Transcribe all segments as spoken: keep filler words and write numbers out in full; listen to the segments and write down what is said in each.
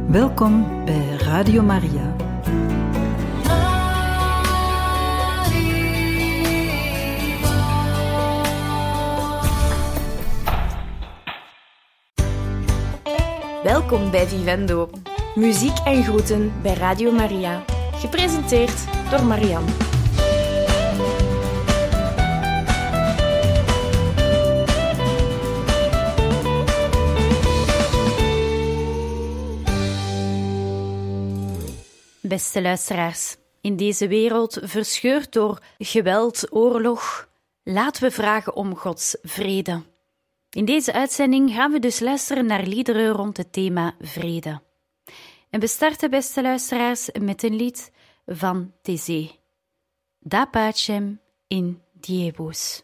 Welkom bij Radio Maria. Welkom bij Vivendo. Muziek en groeten bij Radio Maria. Gepresenteerd door Marianne. Beste luisteraars, in deze wereld verscheurd door geweld, oorlog, laten we vragen om Gods vrede. In deze uitzending gaan we dus luisteren naar liederen rond het thema vrede. En we starten, beste luisteraars, met een lied van Thésée. Da pacem in diebus.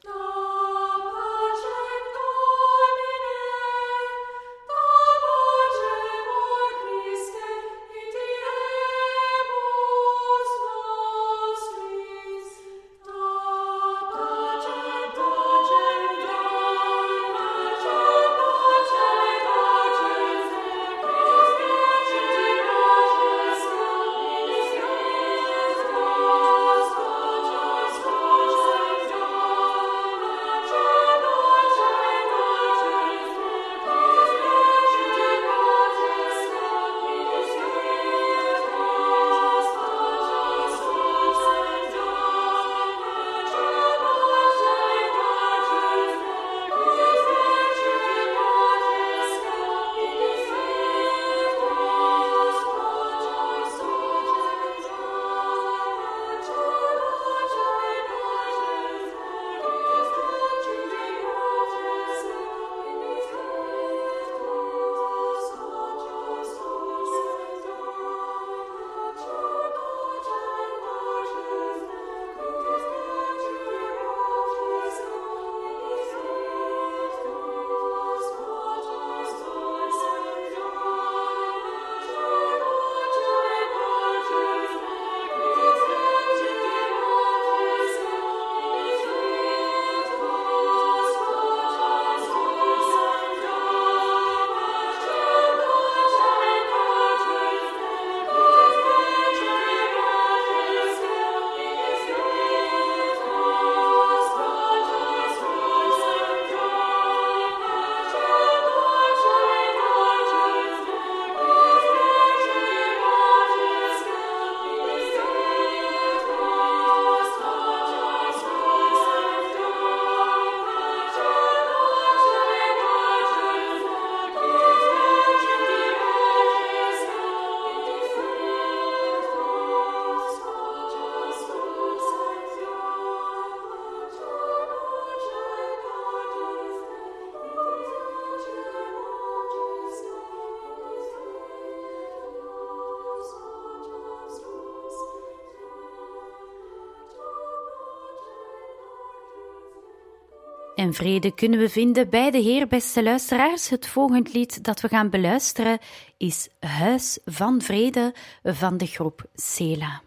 En vrede kunnen we vinden bij de Heer, beste luisteraars. Het volgende lied dat we gaan beluisteren is Huis van Vrede van de groep Sela.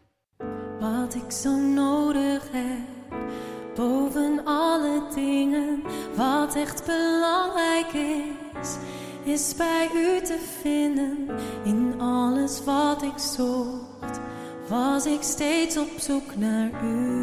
Wat ik zo nodig heb, boven alle dingen, wat echt belangrijk is, is bij u te vinden. In alles wat ik zocht, was ik steeds op zoek naar u.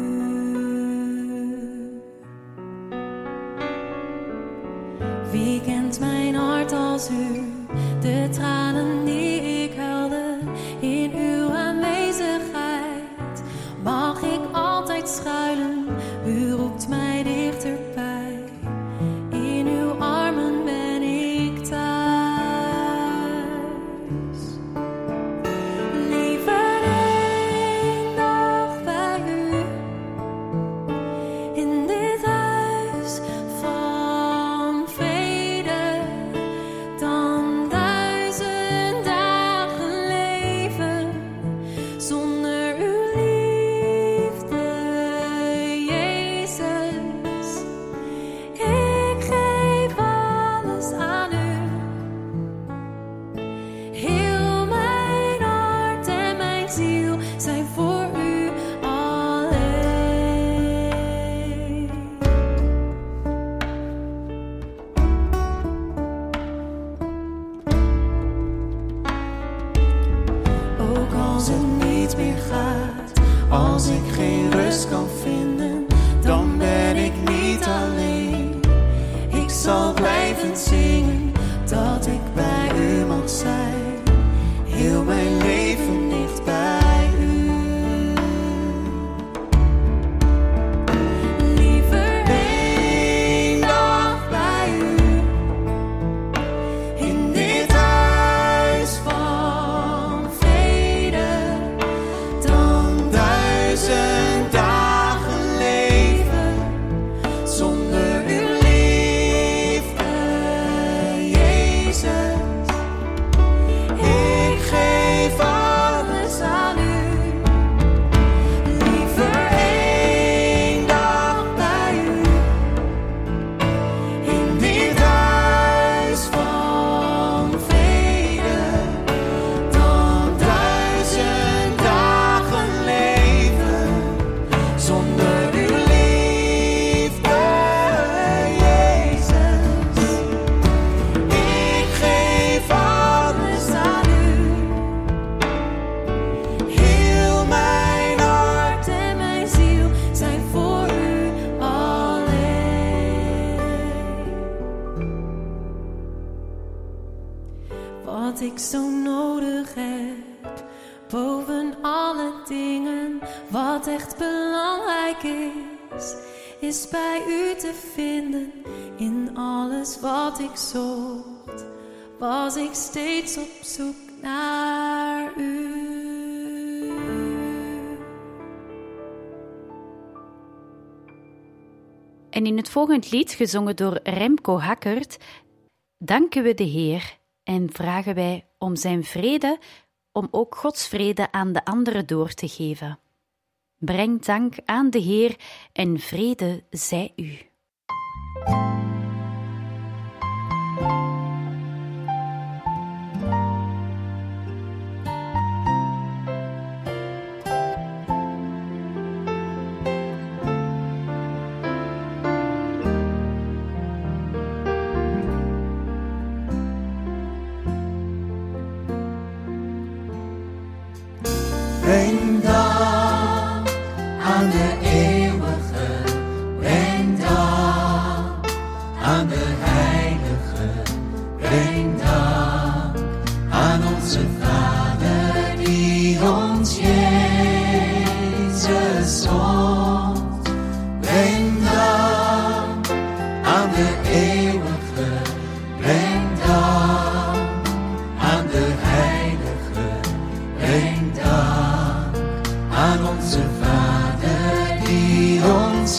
Wie kent mijn hart als u, de tranen die ik huilde in uw aanwezigheid, mag ik altijd schuilen, u roept mij dichterbij, in uw armen ben ik thuis. Liever één dag bij u, in dit huis van vrede, dan duizend dagen zal blijven zingen dat ik bij u mag zijn. Heel mijn leven ligt bij u. Liever één dag bij u. In dit huis van vrede. Dan duizend dagen leven zonder uw liefde, Jezus. Ik geef alles aan u. Liever één dag bij u. In dit huis van vrede. Dan duizend dagen leven zonder uw liefde, Jezus. Ik geef alles aan u. Heel mijn hart en mijn ziel zijn voor u alleen. Wat ik zo nodig heb, boven alle dingen, wat echt belangrijk is, is bij u te vinden. In alles wat ik zocht, was ik steeds op zoek naar u. En in het volgende lied, gezongen door Remco Hackert, danken we de Heer en vragen wij om zijn vrede, om ook Gods vrede aan de anderen door te geven. Breng dank aan de Heer en vrede zij u. Breng dank aan de eeuwige, breng dank aan de heilige, breng dank aan onze Vader die ons Jezus zond. Breng dank aan de eeuwige, breng dank aan de heilige, breng dank aan onze Vader die ons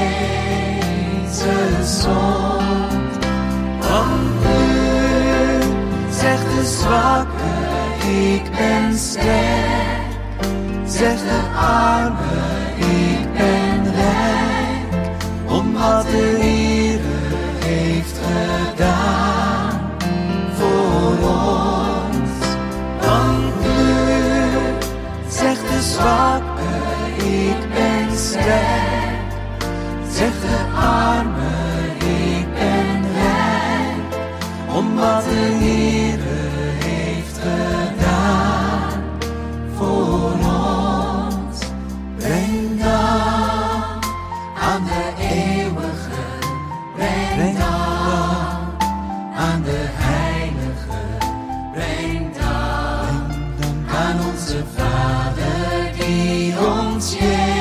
Jezus zond. Want u zegt de zwakke, ik ben sterk. Zegt de arme, ik ben rijk. Om wat de Heere heeft gedaan voor ons. Want u zegt de zwakke, ik ben sterk. Zegt de arme, ik ben rijk. Om wat de Heere heeft gedaan voor ons. Breng dank aan de eeuwige, breng dank aan de heilige, breng dank aan onze Vader die ons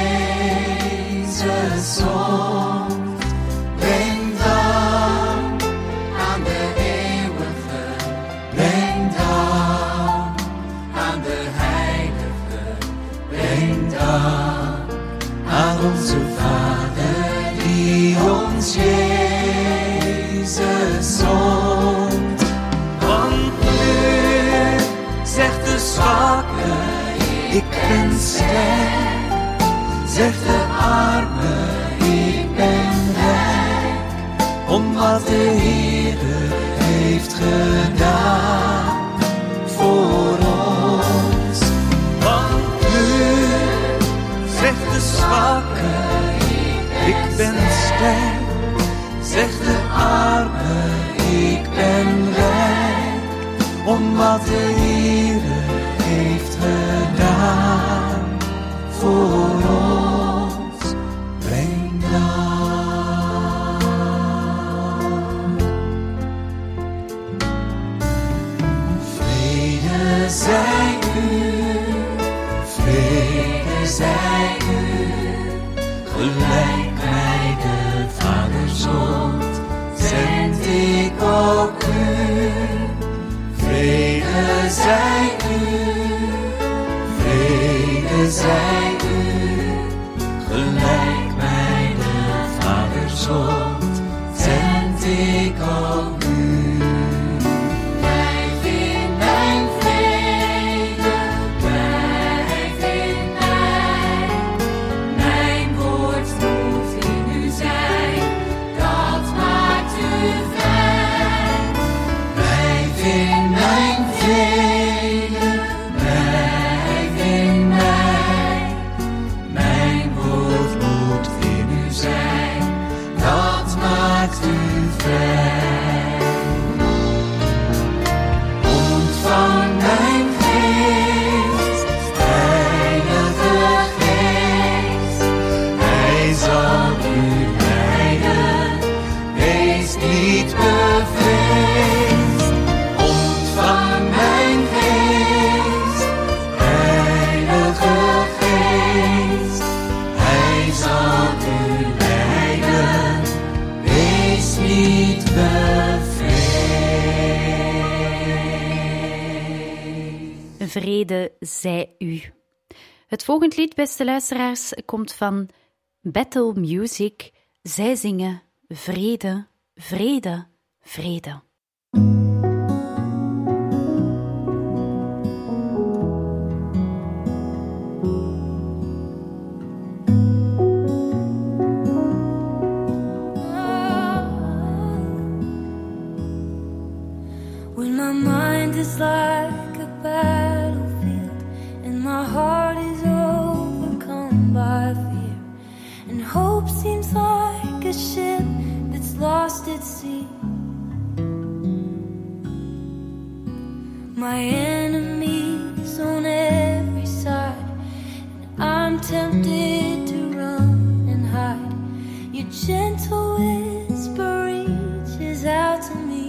Jezus zond. Breng dank aan de eeuwige, breng dank aan de heilige, breng dank aan onze Vader die ons Jezus zond. Want u zegt de zwakke, ik ben sterk. Zegt de arme, ik ben rijk. Om wat de Heere heeft gedaan voor ons. Want u zegt de zwakke, ik ben sterk. Zegt de arme, ik ben rijk. Om wat de Heere heeft gedaan voor ons. Breng dank. ook u. Vrede zij u, vrede zij u. Gelijk mij de Vader zond, zend ik ook u. Blijf in mijn vrede, blijf in mij. Mijn woord moet in u zijn, dat maakt u vrij. Blijf in mijn vrede, blijf in mij. Mijn woord moet in u zijn, dat maakt u vrij. Ontvang mijn geest, Heilige Geest. Hij zal u leiden, wees niet bevreesd. Ontvang mijn geest, Heilige Geest. Hij zal u leiden, wees niet bevreesd. Vrede zij u. Het volgende lied, beste luisteraars, komt van Battle Music. Zij zingen vrede, vrede, vrede. When my mind is like a battlefield and my heart is overcome by fear, and hope seems like a ship that's lost at sea. My enemies on every side, and I'm tempted to run and hide. Your gentle whisper reaches out to me.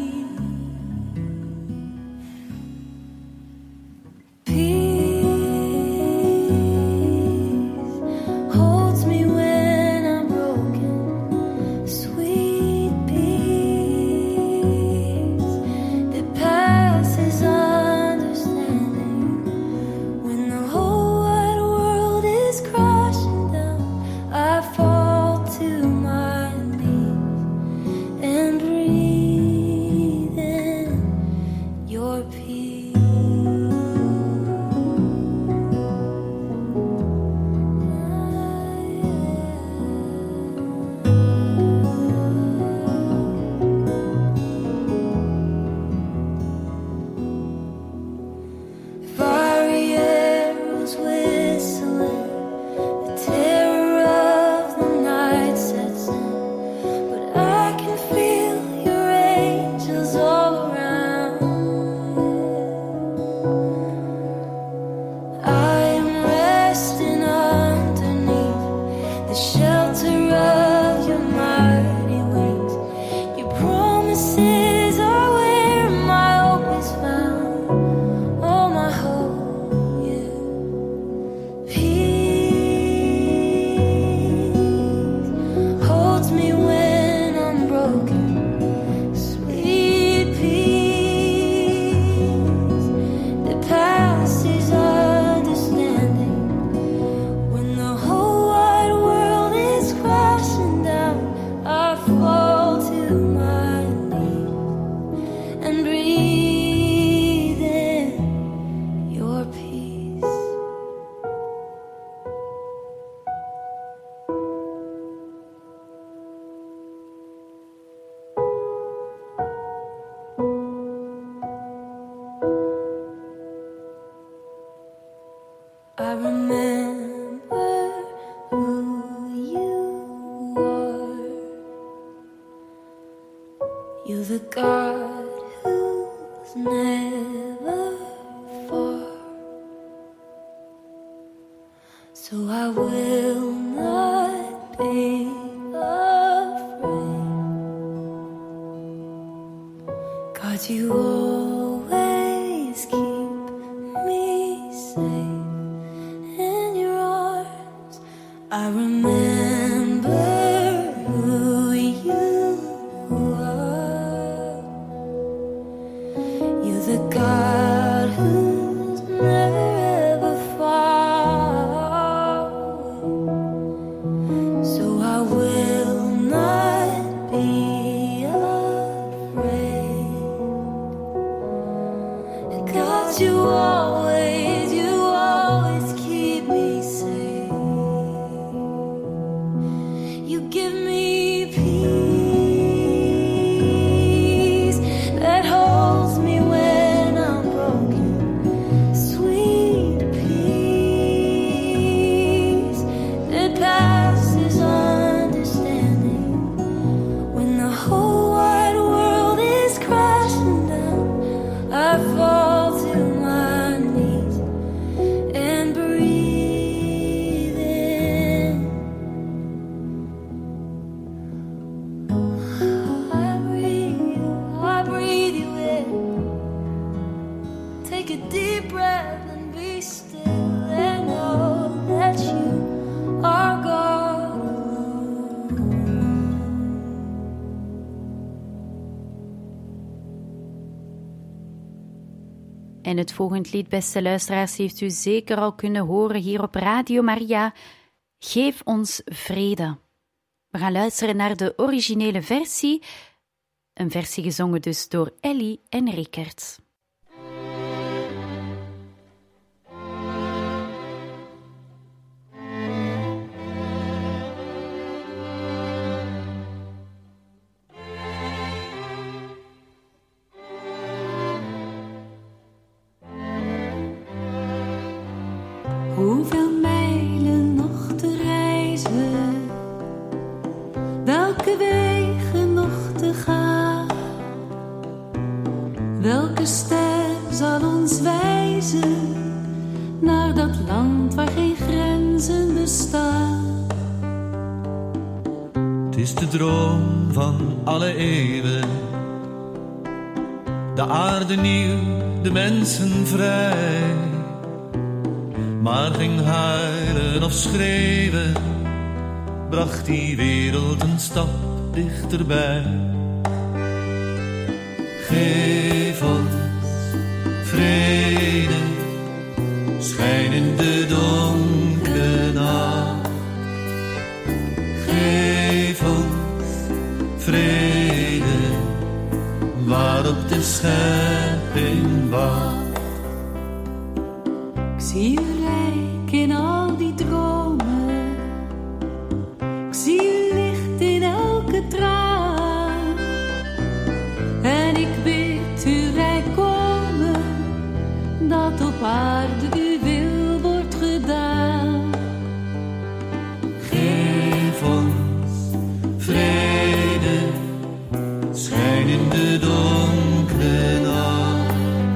I remember who you are. You're the God who's never far. So I will not be afraid. God, you always keep me safe. I remember who you are. En het volgende lied, beste luisteraars, heeft u zeker al kunnen horen hier op Radio Maria. Geef ons vrede. We gaan luisteren naar de originele versie. Een versie gezongen dus door Ellie en Rickert. Hoeveel mijlen nog te reizen, welke wegen nog te gaan, welke ster zal ons wijzen naar dat land waar geen grenzen bestaan. Het is de droom van alle eeuwen, de aarde nieuw, de mensen vrij. Maar geen huilen of schreeuwen bracht die wereld een stap dichterbij. Geef ons vrede, schijn in de donkere nacht. Geef ons vrede, waarop de schepping wacht. Ik zie u rijk in al die dromen, ik zie u licht in elke traan. En ik bid u rijk komen, dat op aarde uw wil wordt gedaan. Geef ons vrede, schijn in de donkere nacht.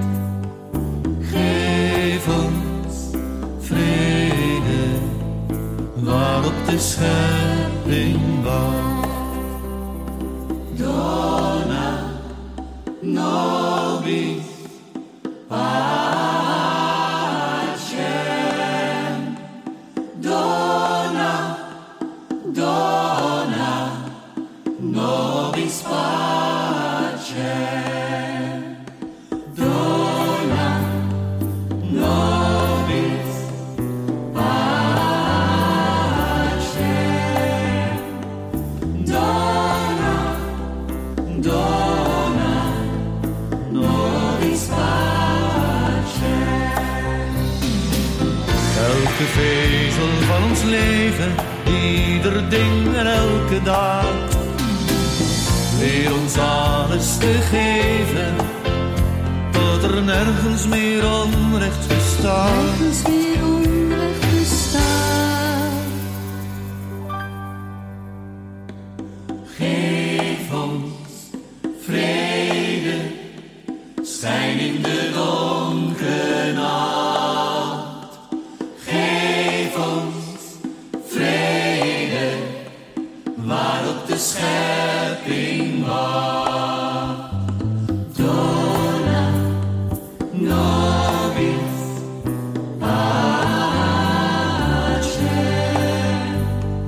Geef ons vrede, waarop de schepping wacht. Dona nobis pacem, dona, dona nobis pacem, dona nobis pacem, dona, dona nobis pacem. Elke vezel van ons leven, ieder ding en elke daad, leer ons alles te geven, tot er nergens meer onrecht bestaat. Nergens meer onrecht bestaat. Geef ons vrede, schijn in de donkere nacht. Geef ons vrede, waarop de schepping wacht. Dona nobis pacem,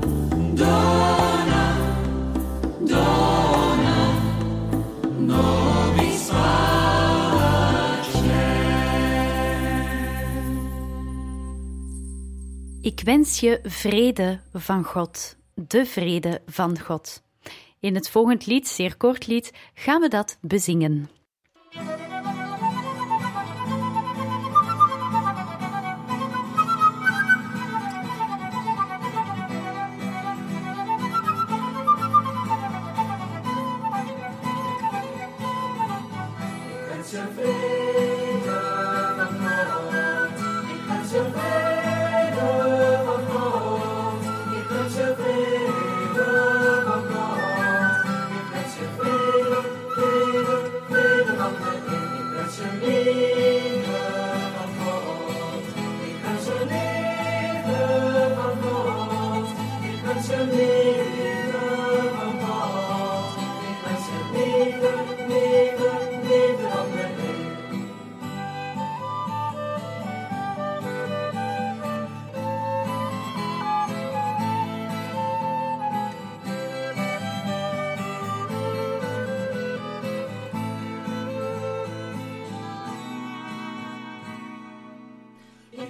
dona, dona nobis pacem. Ik wens je vrede van God, de vrede van God. In het volgende lied, zeer kort lied, gaan we dat bezingen.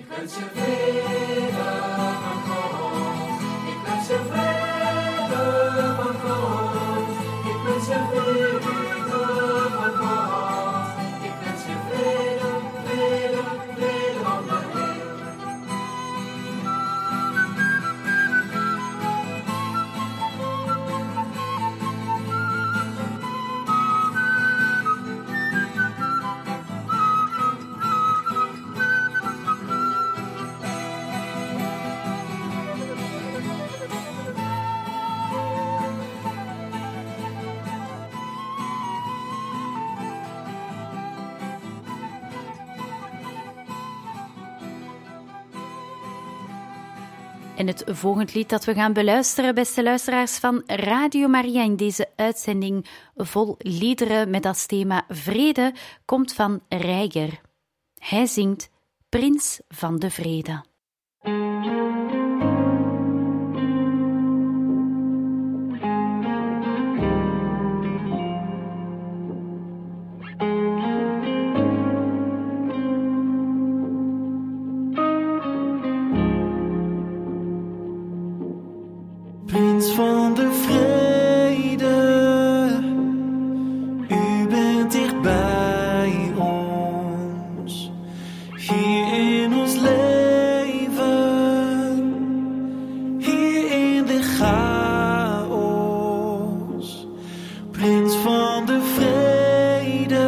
wens je vrede van God. Ik wens je vrede van God. Ik wens je vrede van God. Ik wens je vrede, vrede, vrede van de Heer. En het volgende lied dat we gaan beluisteren, beste luisteraars van Radio Maria in deze uitzending vol liederen met als thema vrede, komt van Reiger. Hij zingt Prins van de Vrede. Prins van de vrede, u bent dicht bij ons, hier in ons leven, hier in de chaos. Prins van de vrede,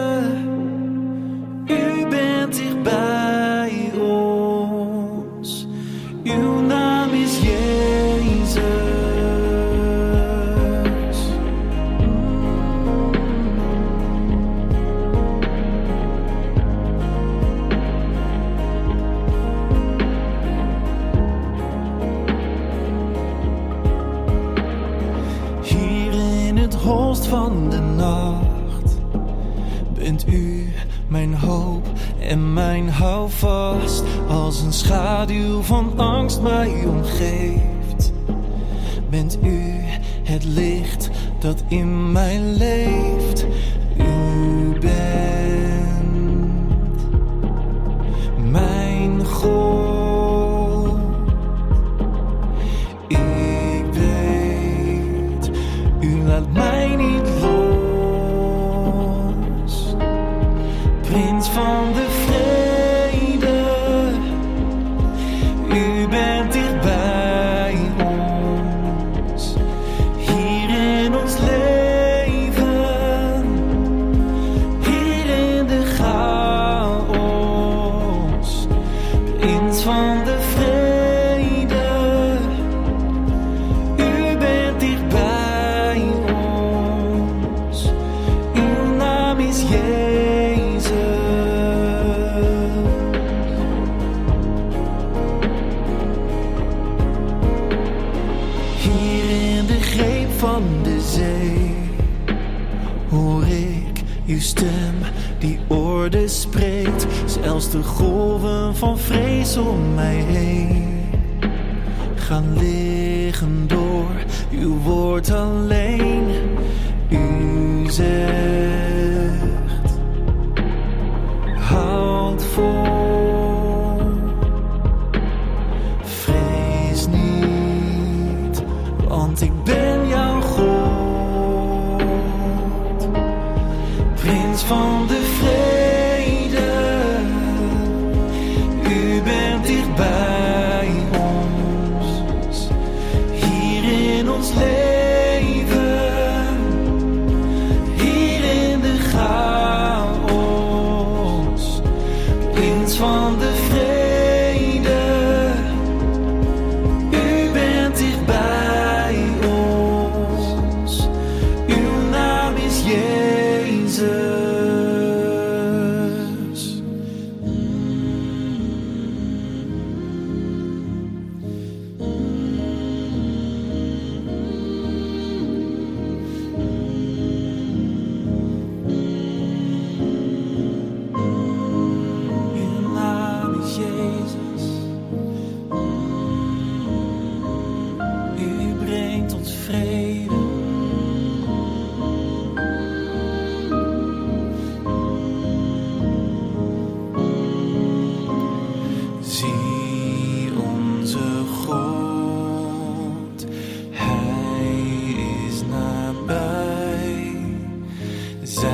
u bent dicht bij ons, uw naam is Jezus. Holst van de nacht bent u mijn hoop en mijn houvast, als een schaduw van angst mij omgeeft. Bent u het licht dat in mij leeft. U bent mijn God. Ik weet, u laat mij niet los. Prins van de vrede, u bent dicht bij ons, hier in ons leven, hier in de chaos. Prins van de vrede, u bent dicht bij ons, uw naam is Jezus. Hier in de greep van de zee hoor ik uw stem die orde spreekt, zelfs de golven van vrees om mij heen gaan liggen door uw woord alleen. U zegt, houd vol, vrees niet, want ik ben jouw God. Prins van de vrede, u bent dicht bij ons, hier in ons leven, hier in de chaos. Prins van de vrede, u bent dicht bij ons, uw naam is Jezus.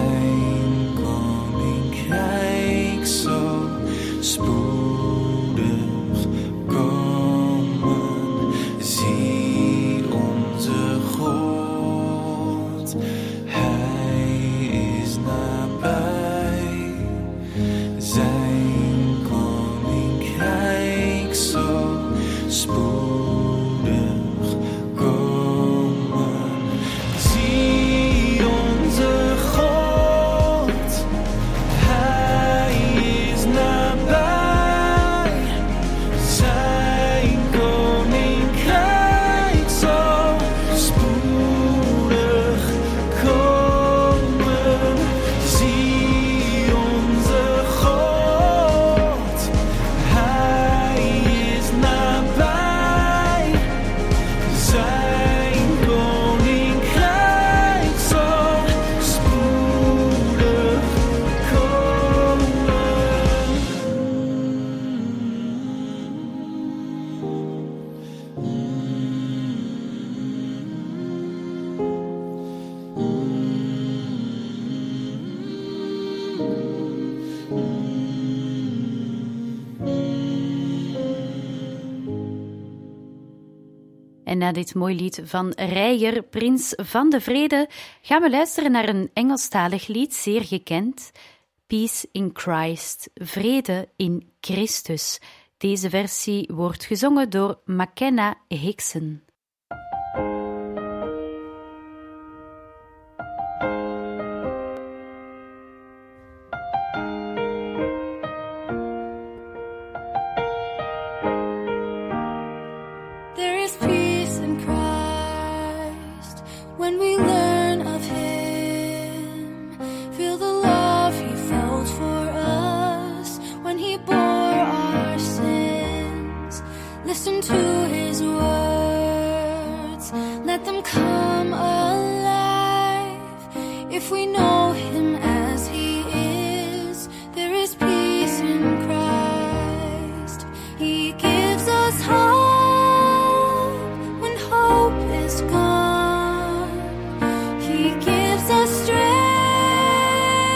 zijn koninkrijk zo spoedig komen. Zie onze God, Hij is nabij. Zijn koninkrijk zo spoedig komen. Zie onze God, Hij is nabij. Zijn koninkrijk zo spoedig komen. Zie onze God, Hij is nabij. Zijn koninkrijk zo spoedig En na dit mooi lied van Reijer, Prins van de Vrede, gaan we luisteren naar een Engelstalig lied, zeer gekend. Peace in Christ, Vrede in Christus. Deze versie wordt gezongen door McKenna Hickson. There is peace in Christ when we learn of Him. Feel the love He felt for us when He bore our sins. Listen to His words, let them come alive. If we know Him as He is, there is peace in Christ. He gives us hope when hope is gone. He gives us strength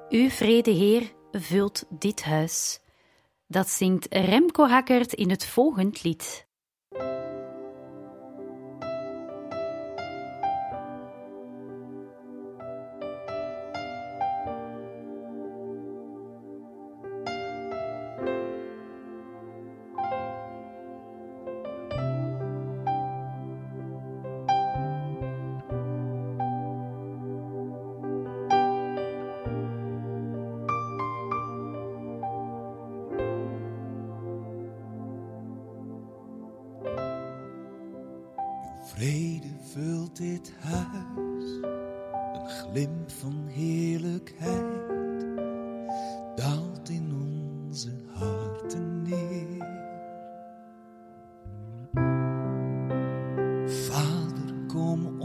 Uw vrede, Heer, vult dit huis. Dat zingt Remco Hackert in het volgend lied. Vrede vult dit huis, een glimp van heerlijkheid daalt in onze harten neer. Vader, kom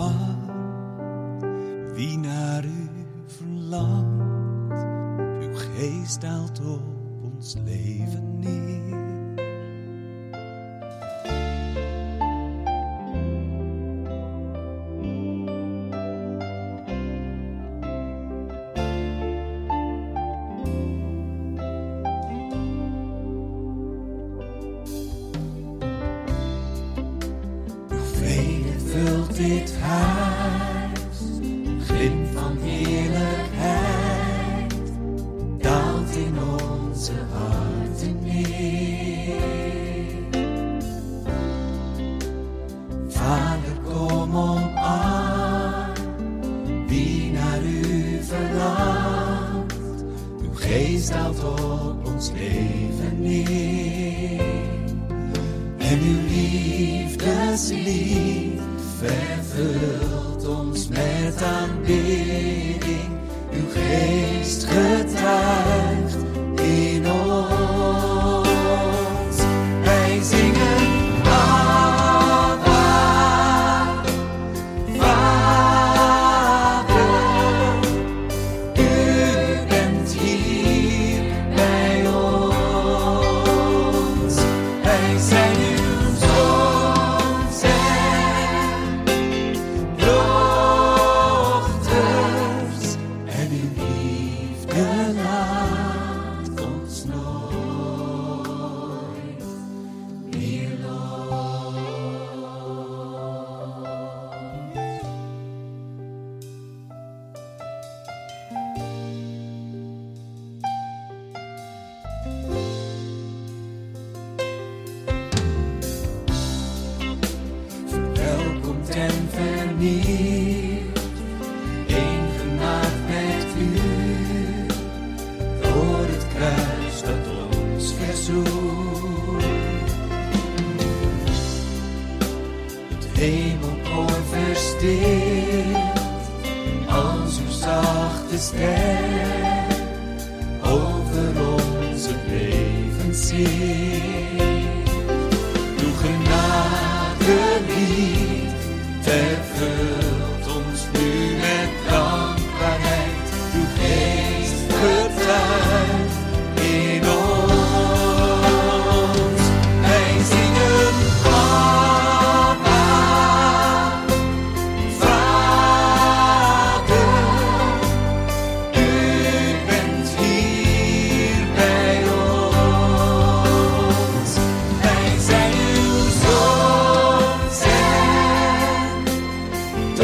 omarm wie naar u verlangt. Uw geest daalt op ons leven neer. Dit huis, glimp van heerlijkheid, daalt in onze harten neer. Vader, kom omarm wie naar u verlangt. Uw geest daalt op ons leven neer. En uw liefdeslied vervult ons met aanbidding, uw geest getuigt in ons. Wij zingen Abba, Vader, u bent hier bij ons. Wij zijn uw zoons en dochters en uw liefde laat ons nooit meer los. Verwelkomt en vernieuwd, één gemaakt met u, door het kruis dat ons verzoent. Het hemelkoor verstilt, als uw zachte stem over onze leven zingt. Uw genadelied vervult ons nu met dankbaarheid. Uw geest getuigt in ons. Wij zingen Abba, Vader, u bent hier bij ons. Wij zijn uw zoons en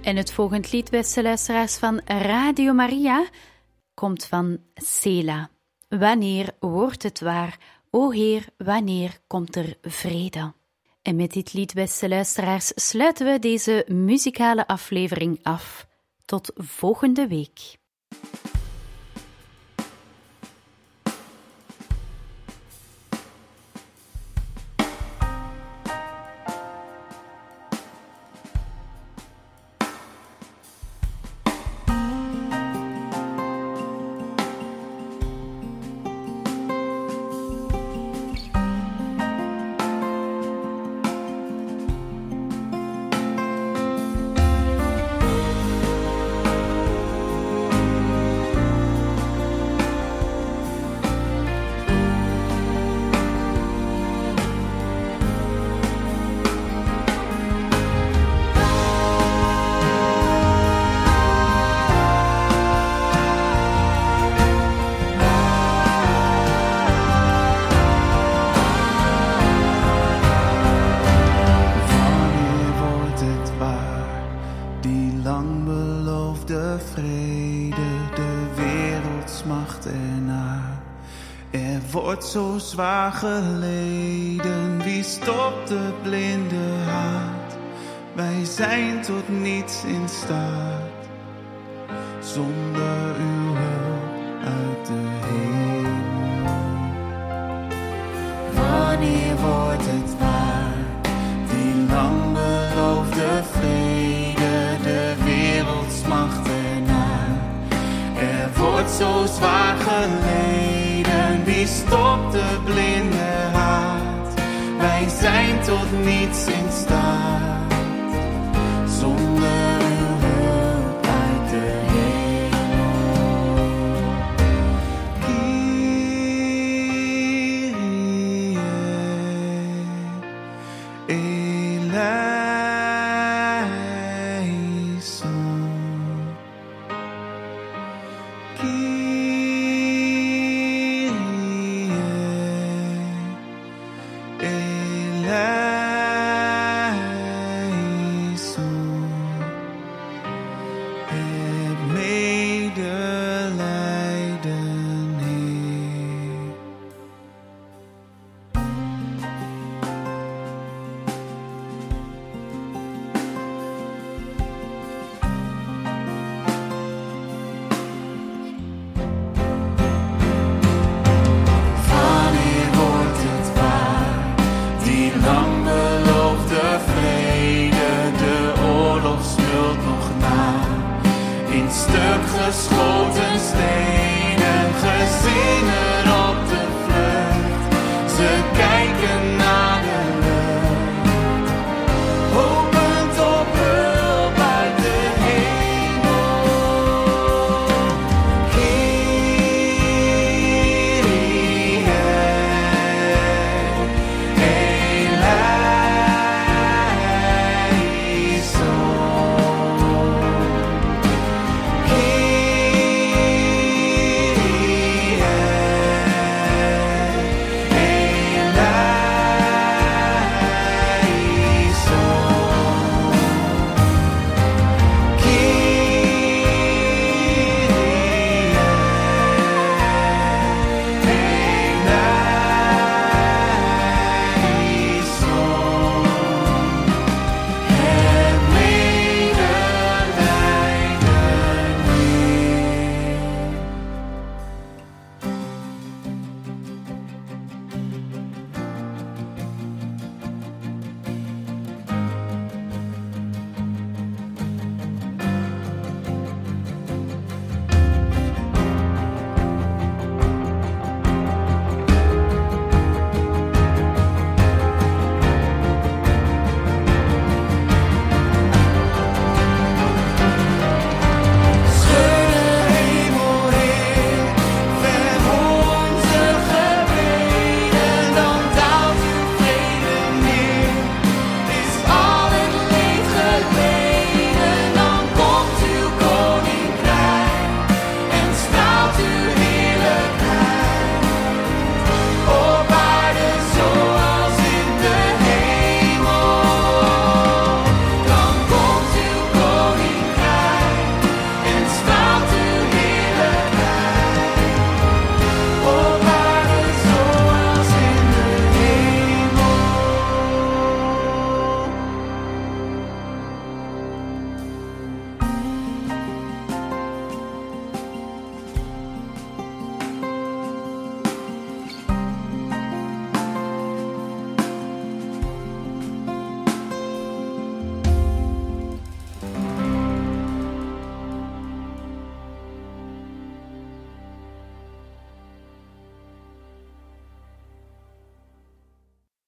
En het volgende lied, beste luisteraars van Radio Maria, komt van Sela. Wanneer wordt het waar? O Heer, wanneer komt er vrede? En met dit lied, beste luisteraars, sluiten we deze muzikale aflevering af. Tot volgende week. Zo zwaar geleden, wie stopt de blinde haat? Wij zijn tot niets in staat, zonder uw hulp uit de hemel. Wanneer wordt het waar, die lang beloofde vrede, de wereld smacht ernaar. Er wordt zo zwaar geleden, wie stopt de blinde haat? Wij zijn tot niets in staat, zonder uw hulp uit de hemel. Kyrie eleison. Geschoten steen.